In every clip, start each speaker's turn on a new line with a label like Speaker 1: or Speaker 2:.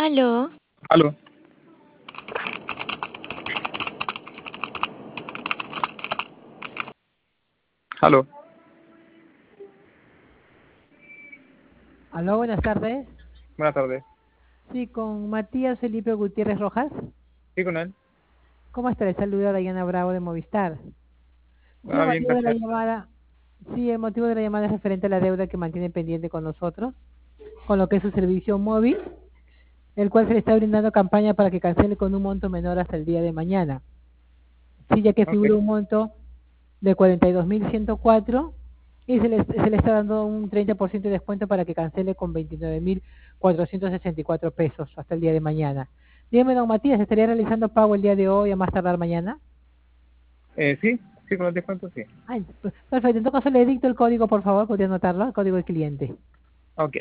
Speaker 1: Aló,
Speaker 2: Aló, aló.
Speaker 3: Aló, buenas tardes.
Speaker 2: Buenas tardes.
Speaker 3: Sí, con Matías Felipe Gutiérrez Rojas.
Speaker 2: ¿Sí con él?
Speaker 3: ¿Cómo está? Le saluda Dayana Bravo de Movistar. Sí, el
Speaker 2: Bien,
Speaker 3: motivo de la
Speaker 2: gracias.
Speaker 3: llamada, sí, el motivo de la llamada es referente a la deuda que mantiene pendiente con nosotros, con lo que es su servicio móvil, el cual se le está brindando campaña para que cancele con un monto menor hasta el día de mañana. Sí, ya que
Speaker 2: Ok,
Speaker 3: figura un monto de 42.104 y se le está dando un 30% de descuento para que cancele con 29.464 pesos hasta el día de mañana. Dígame, don Matías, ¿estaría realizando pago el día de hoy a más tardar mañana?
Speaker 2: sí, sí, con el descuento, sí.
Speaker 3: Ay, perfecto, en todo caso le dicto el código, por favor, podría anotarlo, el código del cliente.
Speaker 2: Ok.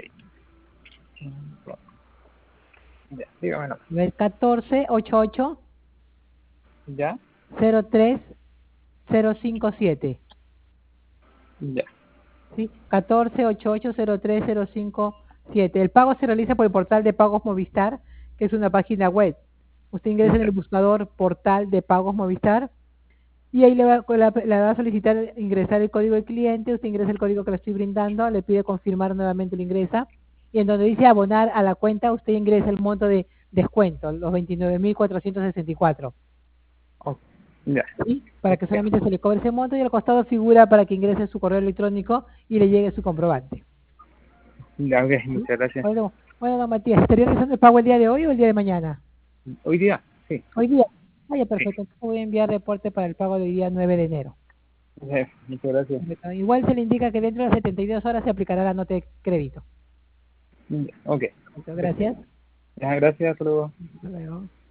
Speaker 2: Ya, dígame no.
Speaker 3: El 1488
Speaker 2: Ya,
Speaker 3: 03057.
Speaker 2: ya.
Speaker 3: ¿Sí? 1488030507. El pago se realiza por el portal de pagos Movistar, que es una página web. Usted ingresa en
Speaker 2: Ya,
Speaker 3: el buscador portal de pagos Movistar y ahí le va a solicitar ingresar el código del cliente. Usted ingresa el código que le estoy brindando, le pide confirmar nuevamente, lo ingresa. Y en donde dice abonar a la cuenta, usted ingresa el monto de descuento, los 29.464.
Speaker 2: ok, ya.
Speaker 3: ¿Sí? Para que
Speaker 2: Ya,
Speaker 3: solamente se le cobre ese monto y al costado figura para que ingrese su correo electrónico y le llegue su comprobante.
Speaker 2: ya, ok,
Speaker 3: ¿Sí?
Speaker 2: muchas gracias.
Speaker 3: Bueno, don Matías, ¿estaría realizando el pago el día de hoy o el día de mañana?
Speaker 2: Hoy día, sí,
Speaker 3: Hoy día. Vaya,
Speaker 2: sí.
Speaker 3: perfecto. Entonces voy a enviar reporte para el pago del día 9 de enero.
Speaker 2: Muchas gracias.
Speaker 3: Perfecto. Igual se le indica que dentro de las 72 horas se aplicará la nota de crédito.
Speaker 2: Ya, ok,
Speaker 3: Perfecto,
Speaker 2: perfecto.
Speaker 3: gracias.
Speaker 2: Ya, gracias, hasta luego.
Speaker 3: Hasta luego.